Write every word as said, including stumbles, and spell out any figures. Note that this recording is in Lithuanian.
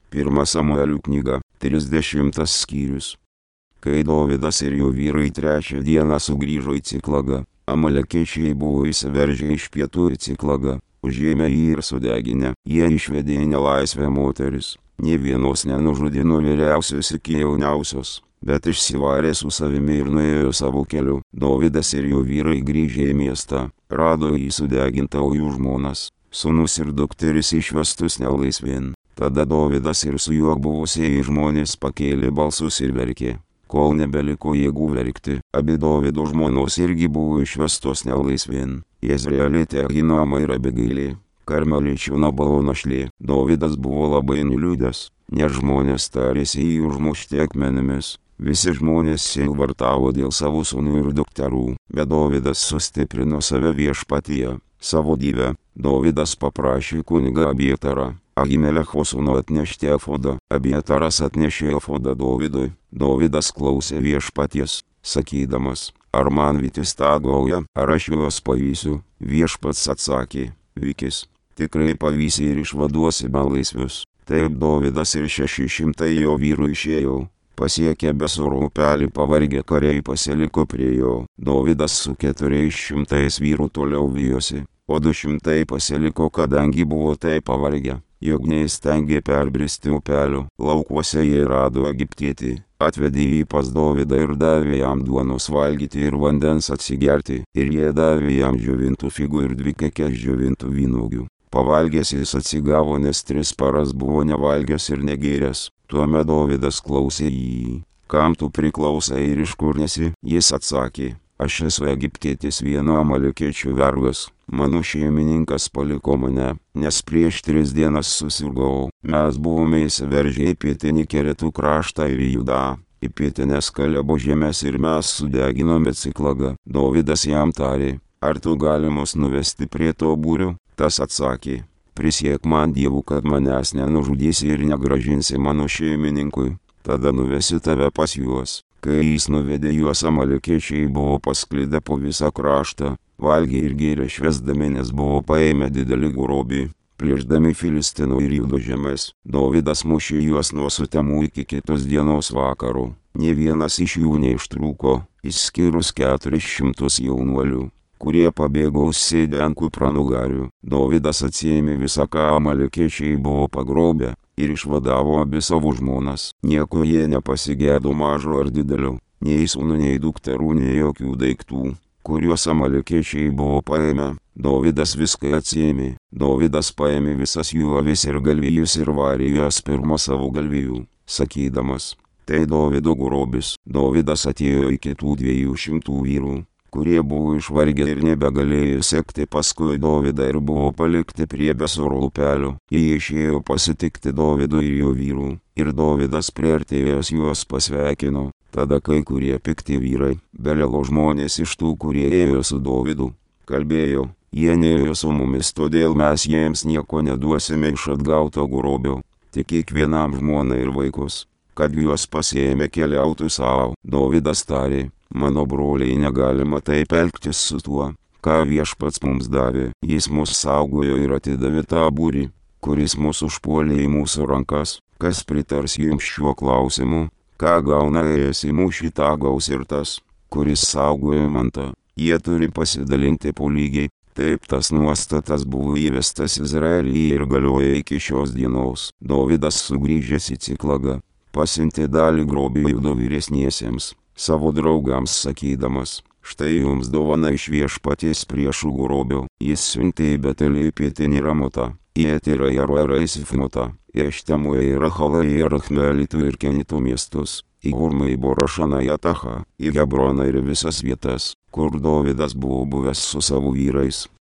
Pirma Samuelio knyga, trisdešimtas skyrius. Kai Dovydas ir jo vyrai trečią dieną sugrįžo į Ciklagą, amalekiečiai buvo įsiveržę iš pietų į Ciklagą, užėmę jį ir sudeginę. Jie išvedė į nelaisvę moteris, nė vienos nenužudė nuo vyriausios iki jauniausios, bet išsivarė su savimi ir nuėjo savo keliu. Dovydas ir jo vyrai grįžę į miestą, rado jį sudegintą, o jų žmonas, sūnus ir dukteris išvestus nelaisvėn. Tada Dovydas ir su juo buvusieji žmonės pakėlė balsus ir verkė, kol nebeliko jėgų verkti. Abi Dovydo žmonos irgi buvo išvestos nelaisvėn, Jezreelitė Ahinama ir Abigailė, Karmeliečių Nabalo našlė. Dovydas buvo labai nuliūdęs, nes žmonės tarėsi jį užmušti akmenimis. Visi žmonės sielvartavo dėl savo sūnų ir dukterų, bet Dovydas sustiprino save viešpatyje, savo dievę. Dovydas paprašė kunigą Abietarą, Ahimelecho sūnų, atnešti efodą. Abietaras atnešė efodą Dovydui. Dovydas klausė viešpaties, sakydamas, ar man vytis tagauja, ar aš juos pavysiu. Viešpats atsakė, vykis, tikrai pavysi ir išvaduosi belaisvius. Taip Dovydas ir šeši šimtai jo vyrų išėjo. Pasiekę Besoro upelį, pavargę kariai pasiliko prie jo. Dovydas su keturiais šimtais vyrų toliau vijosi, o du šimtai pasiliko, kadangi buvo taip pavargę, jog neįstengė perbristi upelio. Laukuose jie rado egiptietį, atvedė jį pas Dovydą ir davė jam duonos valgyti ir vandens atsigerti, ir jie davė jam džiovintų figų ir dvi kekes džiovintų vynuogių. Pavalgęs jis atsigavo, nes tris paras buvo nevalgęs ir negėręs. Tuomet Dovydas klausė jį, kam tu priklausai ir iš kur nesi? Jis atsakė, aš esu egiptietis, vieno amalekiečių vergas. Mano šeimininkas paliko mane, nes prieš tris dienas susirgau. Mes buvome įsiveržę į pietinį Keretų kraštą ir į Judą, į pietinės Kalebo žemės, ir mes sudeginome Ciklagą. Dovydas jam tarė, ar tu gali mus nuvesti prie to būrio? Tas atsakė, prisiek man Dievu, kad manęs nenužudysi ir negrąžinsi mano šeimininkui, tada nuvesiu tave pas juos. Kai jis nuvedė juos, amalekiečiai buvo pasklidę po visą kraštą, valgė ir gėrė švęsdami, nes buvo paėmę didelį grobį, plėšdami Filistinų ir Judo žemės. Dovydas mušė juos nuo sutemų iki kitos dienos vakaro. Nė vienas iš jų neištrūko, išskyrus keturis šimtus jaunuolių, kurie pabėgo užsėdę ant kupranugarių. Dovydas atsiėmė visą, ką amalekiečiai buvo pagrobę, ir išvadavo abi savo žmonas. Nieko jie nepasigėdo, mažo ar didelio, nei sūnų, nei dukterų, nei jokių daiktų, kuriuos amalekiečiai buvo paėmę. Dovydas viską atsiėmė. Dovydas paėmė visas jų avis ir galvijus ir varė jas pirma savo galvijų, sakydamas, tai Dovydo grobis. Dovydas atėjo iki tų dviejų šimtų vyrų, kurie buvo išvargę ir nebegalėjo sekti paskui Dovydą ir buvo palikti prie Besoro upelio. Jie išėjo pasitikti Dovydo ir jo vyrų, ir Dovydas priartėjęs juos pasveikino. Tada kai kurie pikti vyrai, Belelo žmonės iš tų, kurie ėjo su Dovydu, kalbėjo, jie neėjo su mumis, todėl mes jiems nieko neduosime iš atgauto grobio, tik kiekvienam žmonai ir vaikus, kad juos pasiėmė keliautų savo. Dovydas tarė, mano broliai, negalima taip elgtis su tuo, ką viešpats mums davė. Jis mus saugojo ir atidavė tą būrį, kuris mus užpuolė į mūsų rankas. Kas pritars jums šiuo klausimu? Ką gauna ėjęs į mūšį, tą gaus ir tas, kuris saugojo mantą. Jie turi pasidalinti po lygiai. Taip tas nuostatas buvo įvestas Izraelyje ir galioja iki šios dienos. Dovydas sugrįžęs į Ciklagą pasiuntė dalį grobį Judo vyresniesiems, savo draugams, sakydamas, štai jums dovana iš viešpaties priešų grobio. Jis siuntė į Betelį, į pietinį Ramotą, į Eterą, į Aroerą, į Sifmotą, į Eštemoją, į Rachalą, į Rachmelitų ir Kenito miestus, į Hurmą, į Borašaną, į Atachą, į Hebroną ir visas vietas, kur Dovydas buvo buvęs su savo vyrais.